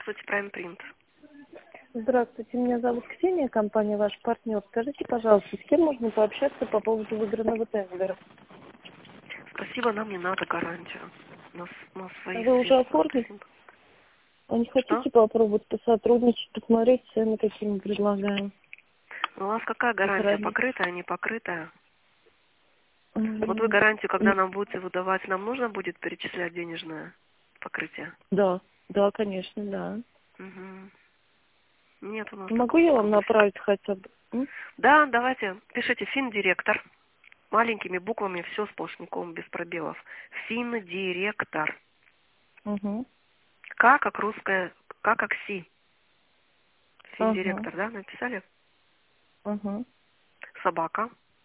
Здравствуйте, Prime Print. Здравствуйте, меня зовут Ксения, компания «Ваш партнер». Скажите, пожалуйста, с кем можно пообщаться по поводу выигранного тендера? Спасибо, нам не надо гарантию. На свои Вы уже средства. оформили? Спасибо. А не Что? хотите попробовать посотрудничать, посмотреть цены, какие мы предлагаем? У вас какая гарантия? Сохранить. Покрытая, не покрытая? Вот вы М, гарантию, когда нам будете выдавать, нам нужно будет перечислять денежное покрытие? Да, да, конечно, да. Угу. Нет у нас Могу такого я вам кода. направить хотя бы? Да, давайте, пишите финдиректор. Маленькими буквами, все сплошняком, без пробелов. Финдиректор. Угу. К как русская, К как Си. Ага, Финдиректор, да, написали? ага. Собака.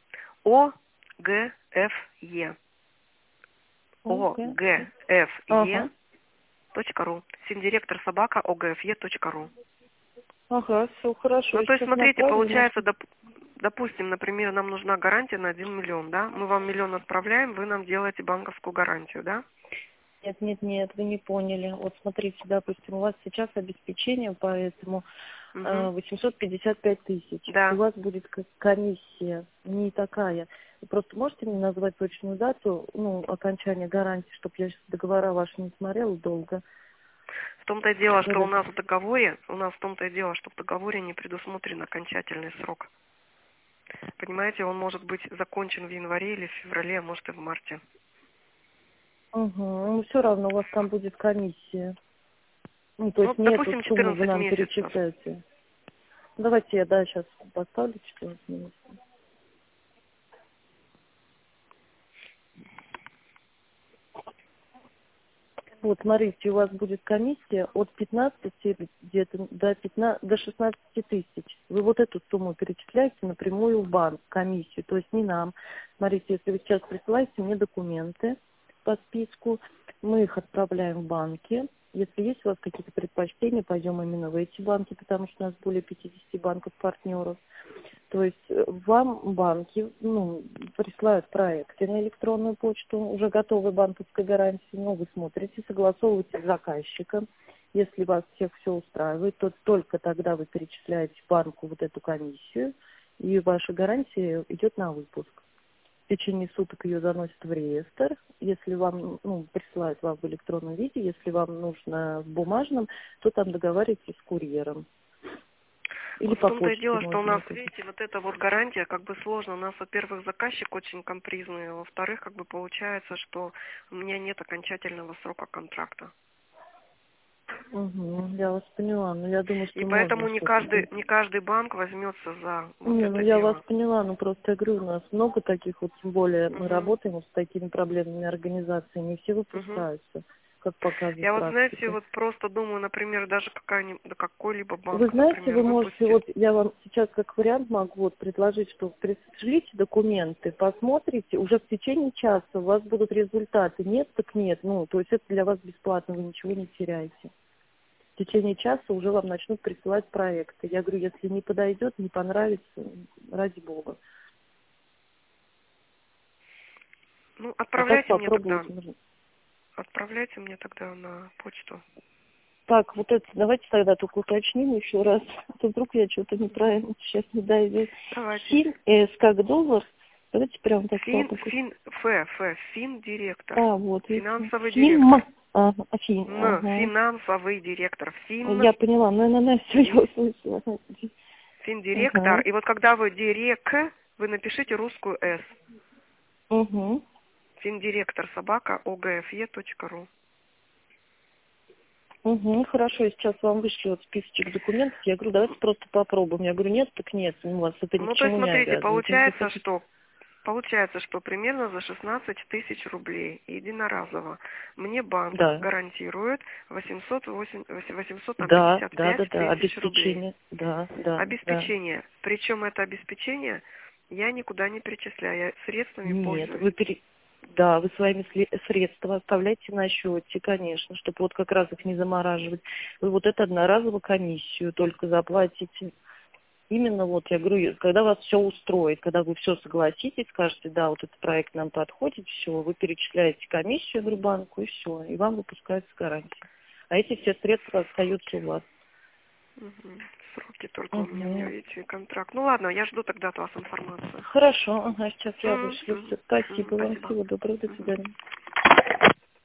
ОГФЕ. Окей. ОГФЕ. Ага, .ру. Финдиректор собака ОГФЕ.ру. ага, все хорошо. Ну, Я то есть, сейчас смотрите, направлю. получается, допустим, например, нам нужна гарантия на 1 миллион, да? Мы вам миллион отправляем, вы нам делаете банковскую гарантию, да? Нет, нет, нет, вы не поняли. Вот смотрите, допустим, у вас сейчас обеспечение, поэтому Угу. 855 тысяч. У Да. вас будет комиссия не такая. Вы просто можете мне назвать точную дату, ну, окончания гарантии, чтобы я сейчас договора ваши не смотрела долго. В том-то и дело, что у Когда- нас в договоре, в том-то и дело, что в договоре не предусмотрен окончательный срок. Понимаете, он может быть закончен в январе или в феврале, а может и в марте. Угу. Ну, все равно у вас там будет комиссия. Ну, то Ну, есть не эту допустим, сумму вы 14 нам месяцев. перечисляете. Давайте я, да, сейчас поставлю 14 месяцев. Вот, смотрите, у вас будет комиссия от 15 где-то до 16 тысяч. Вы вот эту сумму перечисляете напрямую в банк, комиссию, то есть не нам. Смотрите, если вы сейчас присылаете мне документы по списку, мы их отправляем в банки. Если есть у вас какие-то предпочтения, пойдем именно в эти банки, потому что у нас более 50 банков-партнеров. То есть вам банки, ну, присылают проекты на электронную почту, уже готовой банковской гарантии, ну, вы смотрите, согласовываете с заказчиком. Если вас всех все устраивает, то только тогда вы перечисляете банку вот эту комиссию, и ваша гарантия идет на выпуск. В течение суток ее заносят в реестр. Если вам, ну, присылают вам в электронном виде, если вам нужно в бумажном, то там договаривайтесь с курьером. Или Вот в по том-то и почте дело, что у можно нас, это. видите, вот эта вот гарантия как бы сложно. У нас, во-первых, заказчик очень капризный, а во-вторых, как бы получается, что у меня нет окончательного срока контракта. Угу, я вас поняла, но я думаю, И что поэтому можно что-то сделать. не каждый банк возьмется за вот Не, ну это я вас дело. поняла, ну просто я говорю, у нас много таких вот, тем более мы Угу. работаем с такими проблемными организациями, не все Угу. выпускаются, как показывает Я вот, знаете, практика. вот просто думаю, например, даже да какой-либо Вы банк, знаете, например, вы можете, выпустит. вот я вам сейчас как вариант могу вот предложить, что пришлите документы, посмотрите, уже в течение часа у вас будут результаты. Нет, так нет, ну, то есть это для вас бесплатно, вы ничего не теряете. В течение часа уже вам начнут присылать проекты. Я говорю, если не подойдет, не понравится, ради бога. Ну, А так отправляйте мне тогда. попробовать можно. Отправляйте мне тогда на почту. Так, вот это давайте тогда только уточним еще раз. А то вдруг я что-то неправильно сейчас не дойду. Давайте. Фин, как доллар. Давайте прям так слабо. Фин директор. А, вот, видите. Финансовый Фим. директор. Ага, фин, ага. Финансовый директор. Я поняла, наверное, все, я услышала. Финдиректор. Ага. И вот когда вы вы напишите русскую «С». Угу. Финдиректор собака ОГФЕ.ру. Угу, хорошо, я сейчас вам вышлю вот списочек документов. Я говорю, давайте просто попробуем. Я говорю, нет, так нет, ну, вас это ни к Ну, то есть, чему не смотрите, обязывает. Если хотите. получается, что примерно за 16 тысяч рублей единоразово мне банк Да, гарантирует да, да, 855 да, да, тысяч рублей. обеспечение, да, да, да. Обеспечение. Причем это обеспечение я никуда не перечисляю, я средствами Нет, пользуюсь. да, вы своими средства оставляйте на счете, конечно, чтобы вот как раз их не замораживать. Вы вот эту одноразовую комиссию только заплатите. Именно вот, я говорю, когда вас все устроит, когда вы все согласитесь, скажете, да, вот этот проект нам подходит, все, вы перечисляете комиссию, я говорю, банку, и все, и вам выпускается гарантия. а эти все средства остаются у вас. Угу. Сроки только у меня, видите, контракт. Ну ладно, я жду тогда от вас информацию. Хорошо, ага, сейчас я вышлю. Все. Спасибо вам, Спасибо. всего доброго, до свидания.